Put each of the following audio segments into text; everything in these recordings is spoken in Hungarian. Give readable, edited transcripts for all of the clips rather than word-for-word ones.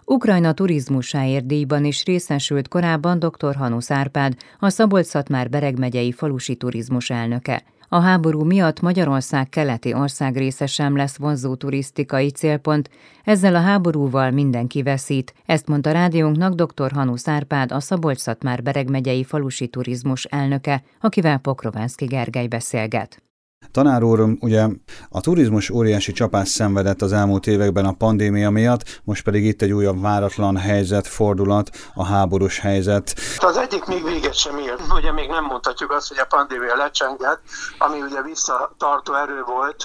Ukrajna turizmusáért díjban is részesült korábban dr. Hanusz Árpád, a Szabolcs-Szatmár-Bereg megyei falusi turizmus elnöke. A háború miatt Magyarország keleti országrésze sem lesz vonzó turisztikai célpont, ezzel a háborúval mindenki veszít, ezt mondta rádiónknak dr. Hanusz Árpád, a Szabolcs-Szatmár-Bereg megyei falusi turizmus elnöke, akivel Pokrovánszky Gergely beszélget. Tanár úr, ugye a turizmus óriási csapást szenvedett az elmúlt években a pandémia miatt, most pedig itt egy újabb váratlan helyzet, fordulat, a háborús helyzet. Az egyik még véget sem ér. Ugye még nem mondhatjuk azt, hogy a pandémia lecsengett, ami ugye visszatartó erő volt.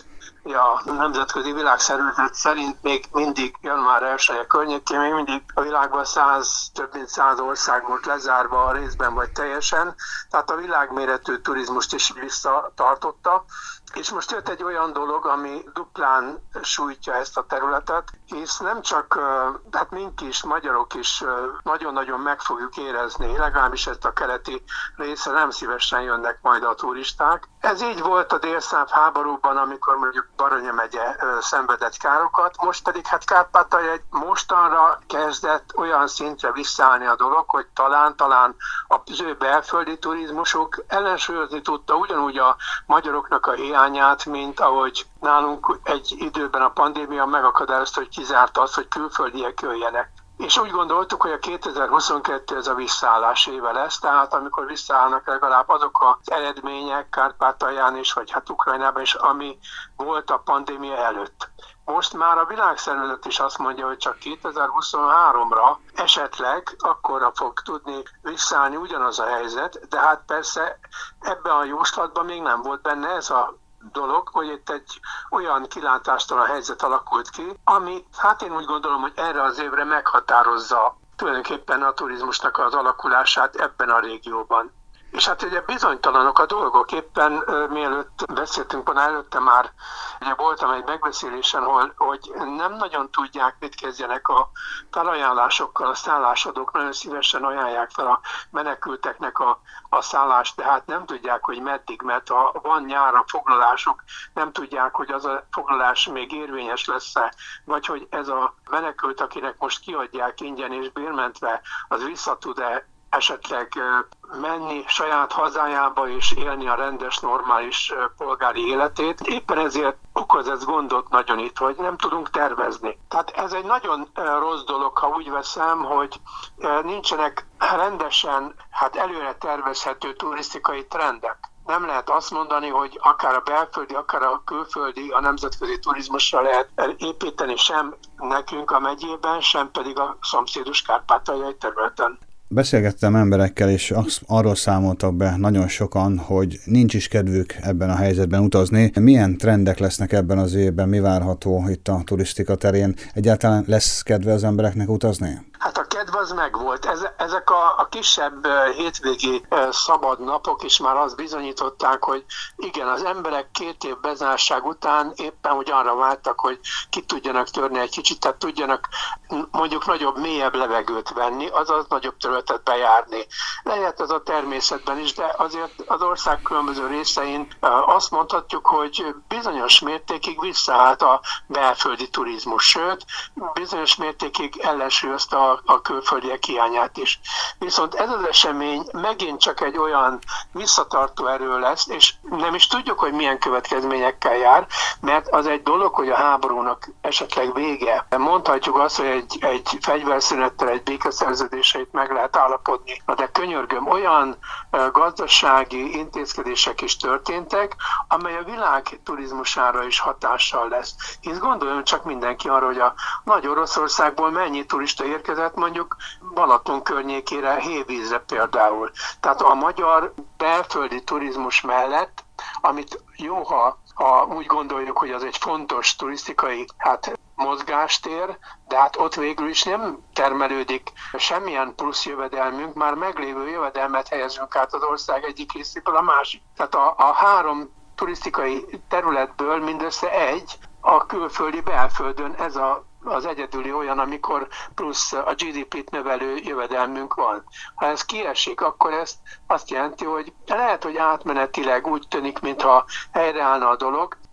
A nemzetközi világszervezet szerint még mindig január 1-e környékén még mindig a világban több mint 100 ország volt lezárva a részben vagy teljesen, tehát a világméretű turizmust is visszatartotta. És most jött egy olyan dolog, ami duplán sújtja ezt a területet, hisz nem csak, hát mink is, magyarok is nagyon-nagyon meg fogjuk érezni, legalábbis ezt a keleti részre nem szívesen jönnek majd a turisták. Ez így volt a délszláv háborúban, amikor mondjuk Baranya megye szenvedett károkat, most pedig hát Kárpátalja mostanra kezdett olyan szintre visszaállni a dolog, hogy talán az ő belföldi turizmusok ellensúlyozni tudta ugyanúgy a magyaroknak a hiányát, mint ahogy nálunk egy időben a pandémia megakadályozta, hogy kizárta azt, hogy külföldiek jöjjenek. És úgy gondoltuk, hogy a 2022 ez a visszaállás éve lesz, tehát amikor visszaállnak legalább azok az eredmények Kárpátalján is, vagy hát Ukrajnában is, ami volt a pandémia előtt. Most már a világszervezet is azt mondja, hogy csak 2023-ra esetleg akkorra fog tudni visszaállni ugyanaz a helyzet, de hát persze ebben a jóslatban még nem volt benne ez a dolog, hogy itt egy olyan kilátástalan helyzet alakult ki, ami, hát én úgy gondolom, hogy erre az évre meghatározza tulajdonképpen a turizmusnak az alakulását ebben a régióban. És hát ugye bizonytalanok a dolgok, éppen mielőtt beszéltünk volna előtte már, ugye voltam egy megbeszélésen, hogy nem nagyon tudják, mit kezdjenek a felajánlásokkal, a szállásadók nagyon szívesen ajánlják fel a menekülteknek a szállást, de hát nem tudják, hogy meddig, mert ha van nyára foglalásuk, nem tudják, hogy az a foglalás még érvényes lesz-e, vagy hogy ez a menekült, akinek most kiadják ingyen és bérmentve, az vissza tud-e esetleg menni saját hazájába és élni a rendes, normális polgári életét. Éppen ezért okoz ez gondot nagyon itt, hogy nem tudunk tervezni. Tehát ez egy nagyon rossz dolog, ha úgy veszem, hogy nincsenek rendesen, előre tervezhető turisztikai trendek. Nem lehet azt mondani, hogy akár a belföldi, akár a külföldi, a nemzetközi turizmusra lehet építeni sem nekünk a megyében, sem pedig a szomszédos kárpátaljai területen. Beszélgettem emberekkel, és arról számoltak be nagyon sokan, hogy nincs is kedvük ebben a helyzetben utazni. Milyen trendek lesznek ebben az évben, mi várható itt a turisztika terén? Egyáltalán lesz kedve az embereknek utazni? Hát a kedv az megvolt. Ezek a kisebb hétvégi szabad napok is már azt bizonyították, hogy igen, az emberek 2 év bezártság után éppen hogy arra vártak, hogy ki tudjanak törni egy kicsit, tehát tudjanak mondjuk nagyobb, mélyebb levegőt venni, azaz nagyobb területet bejárni. Lehet ez a természetben is, de azért az ország különböző részein azt mondhatjuk, hogy bizonyos mértékig visszaállt a belföldi turizmus, sőt, bizonyos mértékig ellensúlyozta a külföldiek hiányát is. Viszont ez az esemény megint csak egy olyan visszatartó erő lesz, és nem is tudjuk, hogy milyen következményekkel jár, mert az egy dolog, hogy a háborúnak esetleg vége. Mondhatjuk azt, hogy egy fegyverszünettel, egy békeszerződéseit meg lehet állapodni. De könyörgöm, olyan gazdasági intézkedések is történtek, amely a világ turizmusára is hatással lesz. Hisz gondoljon csak mindenki arra, hogy a Nagy Oroszországból mennyi turista érkezett, mondjuk Balaton környékére, hévízre például. Tehát a magyar belföldi turizmus mellett, amit jó, ha úgy gondoljuk, hogy az egy fontos turisztikai mozgástér, de hát ott végül is nem termelődik semmilyen plusz jövedelmünk, már meglévő jövedelmet helyezünk át az ország egyik részéből a másik. Tehát a 3 turisztikai területből mindössze egy a külföldi belföldön, ez az egyedüli olyan, amikor plusz a GDP-t növelő jövedelmünk van. Ha ez kiesik, akkor azt jelenti, hogy lehet, hogy átmenetileg úgy tűnik, mintha helyreállna a dolog,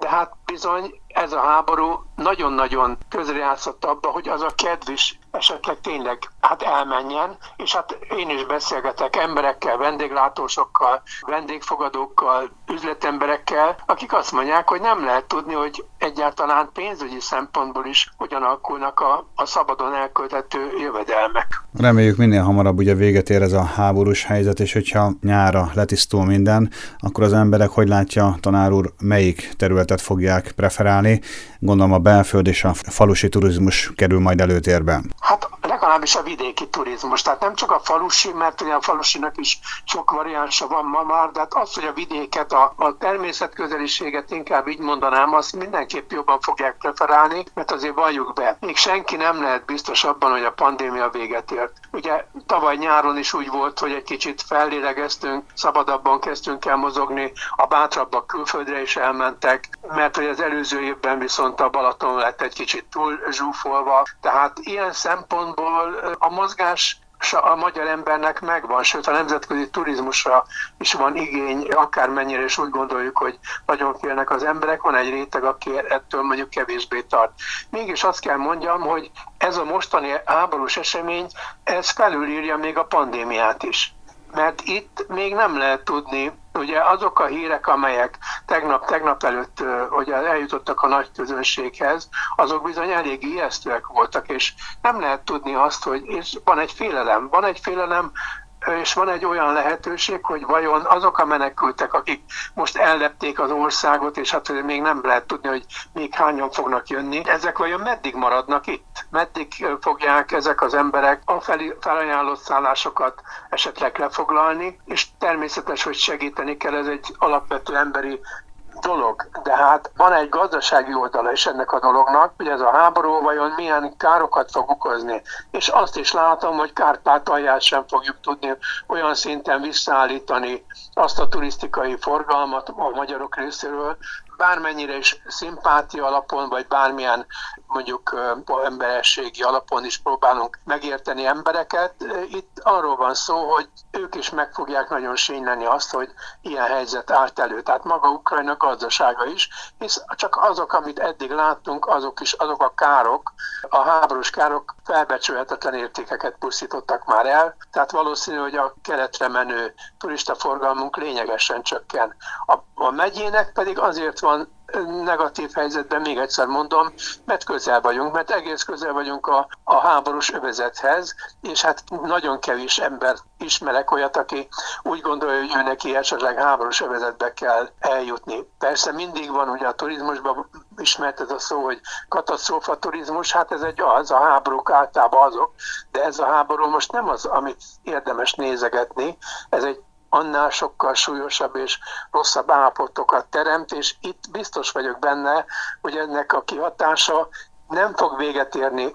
de hát bizony ez a háború nagyon-nagyon közrejátszott abba, hogy az a kedv is esetleg tényleg elmenjen, és én is beszélgetek emberekkel, vendéglátósokkal, vendégfogadókkal, üzletemberekkel, akik azt mondják, hogy nem lehet tudni, hogy egyáltalán pénzügyi szempontból is hogyan alakulnak a szabadon elkölthető jövedelmek. Reméljük minél hamarabb ugye véget ér ez a háborús helyzet, és hogyha nyárra letisztul minden, akkor az emberek, hogy látja tanár úr, melyik területet fogják preferálni? Gondolom a belföld és a falusi turizmus kerül majd előtérben. Hát legalábbis a vidéki turizmus, tehát nem csak a falusi, mert ugye a falusinak is sok variánsa van ma már, de hát az, hogy a vidéket, a természetközeliséget inkább így mondanám, azt mindenképp jobban fogják preferálni, mert azért valljuk be, még senki nem lehet biztos abban, hogy a pandémia véget ért. Ugye tavaly nyáron is úgy volt, hogy egy kicsit fellélegeztünk, szabadabban kezdtünk el mozogni, a bátrabbak külföldre is elmentek, mert hogy az előző évben viszont a Balaton lett egy kicsit túl zsúfolva, tehát ilyen szempontból a mozgás a magyar embernek megvan, sőt a nemzetközi turizmusra is van igény, akármennyire is úgy gondoljuk, hogy nagyon félnek az emberek, van egy réteg, aki ettől mondjuk kevésbé tart. Mégis azt kell mondjam, hogy ez a mostani háborús esemény, ez felülírja még a pandémiát is. Mert itt még nem lehet tudni, ugye azok a hírek, amelyek tegnap előtt ugye eljutottak a nagy közönséghez, azok bizony elég ijesztőek voltak, és nem lehet tudni azt, hogy és van egy félelem, és van egy olyan lehetőség, hogy vajon azok a menekültek, akik most ellepték az országot, és hát még nem lehet tudni, hogy még hányan fognak jönni, ezek vajon meddig maradnak itt? Meddig fogják ezek az emberek a felajánlott szállásokat esetleg lefoglalni, és természetes, hogy segíteni kell, ez egy alapvető emberi dolog, de hát van egy gazdasági oldala is ennek a dolognak, hogy ez a háború vajon milyen károkat fog okozni. És azt is látom, hogy Kárpátalját sem fogjuk tudni olyan szinten visszaállítani azt a turisztikai forgalmat a magyarok részéről, bármennyire is szimpátia alapon, vagy bármilyen mondjuk emberességi alapon is próbálunk megérteni embereket. Itt arról van szó, hogy ők is meg fogják nagyon sínyleni azt, hogy ilyen helyzet állt elő. Tehát maga Ukrajna gazdasága is, hisz csak azok, amit eddig láttunk, azok a károk, a háborús károk felbecsülhetetlen értékeket pusztítottak már el. Tehát valószínű, hogy a keletre menő turistaforgalmunk lényegesen csökken. A megyének pedig azért van negatív helyzetben, még egyszer mondom, mert egész közel vagyunk a háborús övezethez, és hát nagyon kevés ember ismerek olyat, aki úgy gondolja, hogy ő neki esetleg háborús övezetbe kell eljutni. Persze mindig van, ugye a turizmusban ismert ez a szó, hogy katasztrófa turizmus, hát ez a háborúk általában azok, de ez a háború most nem az, amit érdemes nézegetni, ez egy annál sokkal súlyosabb és rosszabb állapotokat teremt, és itt biztos vagyok benne, hogy ennek a kihatása nem fog véget érni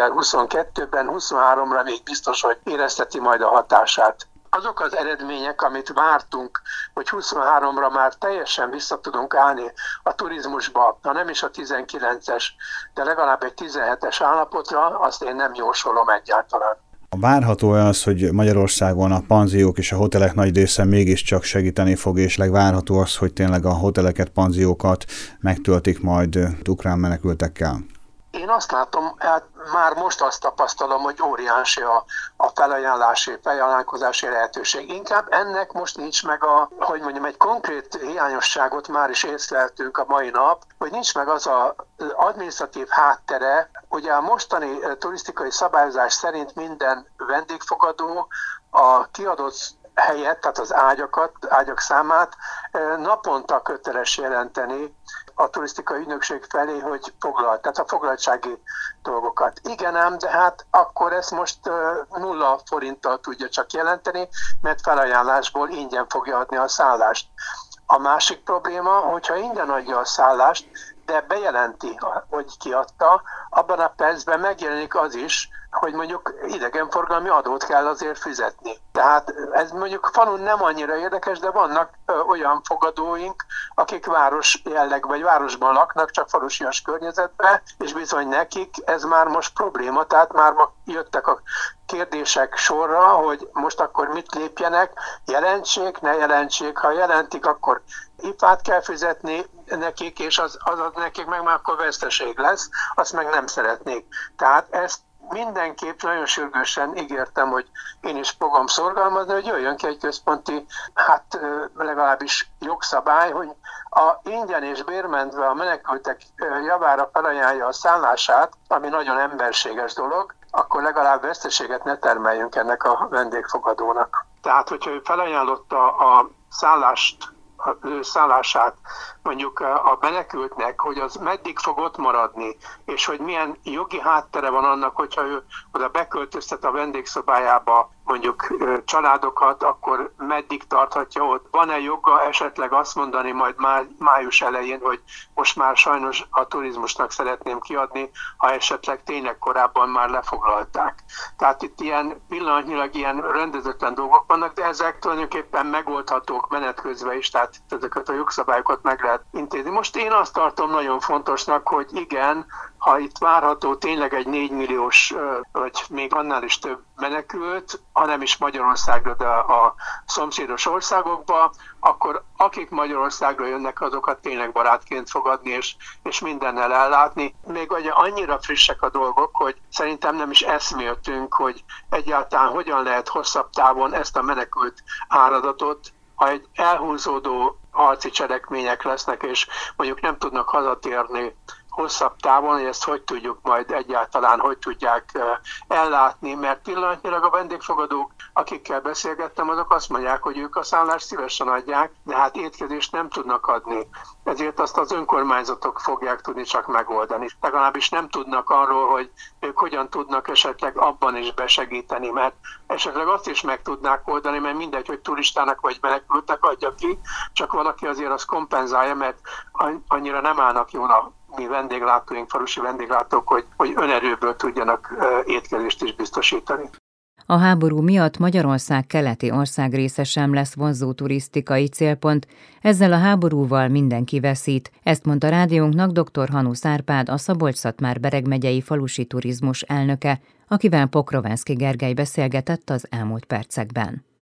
2022-ben, 23-ra még biztos, hogy érezteti majd a hatását. Azok az eredmények, amit vártunk, hogy 23-ra már teljesen vissza tudunk állni a turizmusba, ha nem is a 19-es, de legalább egy 17-es állapotra, azt én nem jósolom egyáltalán. Várható az, hogy Magyarországon a panziók és a hotelek nagy része mégiscsak segíteni fog, és legvárható az, hogy tényleg a hoteleket, panziókat megtöltik majd ukrán menekültekkel? Én azt látom, már most azt tapasztalom, hogy óriási a felajánlkozási lehetőség. Inkább ennek most nincs meg egy konkrét hiányosságot már is észleltünk a mai nap, hogy nincs meg az az adminisztratív háttere. Ugye a mostani turisztikai szabályozás szerint minden vendégfogadó a kiadott helyet, tehát az ágyak számát naponta köteles jelenteni a turisztikai ügynökség felé, hogy foglalt, tehát a foglaltsági dolgokat. Igen ám, de hát akkor ezt most 0 forinttal tudja csak jelenteni, mert felajánlásból ingyen fogja adni a szállást. A másik probléma, hogyha ingyen adja a szállást, de bejelenti, hogy kiadta, abban a percben megjelenik az is, hogy mondjuk idegenforgalmi adót kell azért fizetni. Tehát ez mondjuk falun nem annyira érdekes, de vannak olyan fogadóink, akik város jelleg vagy városban laknak, csak falusias környezetben, és bizony nekik ez már most probléma, tehát már jöttek a kérdések sorra, hogy most akkor mit lépjenek, jelentsék, ne jelentsék, ha jelentik, akkor IFA-t kell fizetni, nekik, és az nekik meg már akkor veszteség lesz, azt meg nem szeretnék. Tehát ezt mindenképp nagyon sürgősen ígértem, hogy én is fogom szorgalmazni, hogy jöjjön ki egy központi, legalábbis jogszabály, hogy a ingyen és bérmentve a menekültek javára felajánlja a szállását, ami nagyon emberséges dolog, akkor legalább veszteséget ne termeljünk ennek a vendégfogadónak. Tehát, hogyha ő felajánlotta a szállását mondjuk a menekültnek, hogy az meddig fog ott maradni, és hogy milyen jogi háttere van annak, hogyha ő oda beköltöztet a vendégszobájába mondjuk családokat, akkor meddig tarthatja ott. Van-e joga esetleg azt mondani majd május elején, hogy most már sajnos a turizmusnak szeretném kiadni, ha esetleg tényleg korábban már lefoglalták. Tehát itt pillanatnyilag ilyen rendezetlen dolgok vannak, de ezek tulajdonképpen megoldhatók menet közben is, tehát ezeket a jogszabályokat meg lehet intézni. Most én azt tartom nagyon fontosnak, hogy igen, ha itt várható tényleg egy 4 milliós, vagy még annál is több menekült, ha nem is Magyarországra, de a szomszédos országokba, akkor akik Magyarországra jönnek, azokat tényleg barátként fogadni, és mindennel ellátni. Még ugye annyira frissek a dolgok, hogy szerintem nem is eszméltünk, hogy egyáltalán hogyan lehet hosszabb távon ezt a menekült áradatot, ha egy elhúzódó harci cselekmények lesznek, és mondjuk nem tudnak hazatérni hosszabb távon, hogy ezt hogy tudjuk majd egyáltalán, hogy tudják ellátni, mert pillanatnyilag a vendégfogadók, akikkel beszélgettem, azok azt mondják, hogy ők a szállást szívesen adják, de hát étkezést nem tudnak adni. Ezért azt az önkormányzatok fogják tudni csak megoldani. Legalábbis nem tudnak arról, hogy ők hogyan tudnak esetleg abban is besegíteni, mert esetleg azt is meg tudnák oldani, mert mindegy, hogy turistának vagy menekültnek adja ki, csak valaki azért azt kompenzálja, mert annyira nem állnak jól a mi vendéglátóink, falusi vendéglátók, hogy önerőből tudjanak étkezést is biztosítani. A háború miatt Magyarország keleti országrésze sem lesz vonzó turisztikai célpont, ezzel a háborúval mindenki veszít. Ezt mondta rádiónknak dr. Hanusz Árpád, a Szabolcs-Szatmár-Bereg megyei falusi turizmus elnöke, akivel Pokrovánszky Gergely beszélgetett az elmúlt percekben.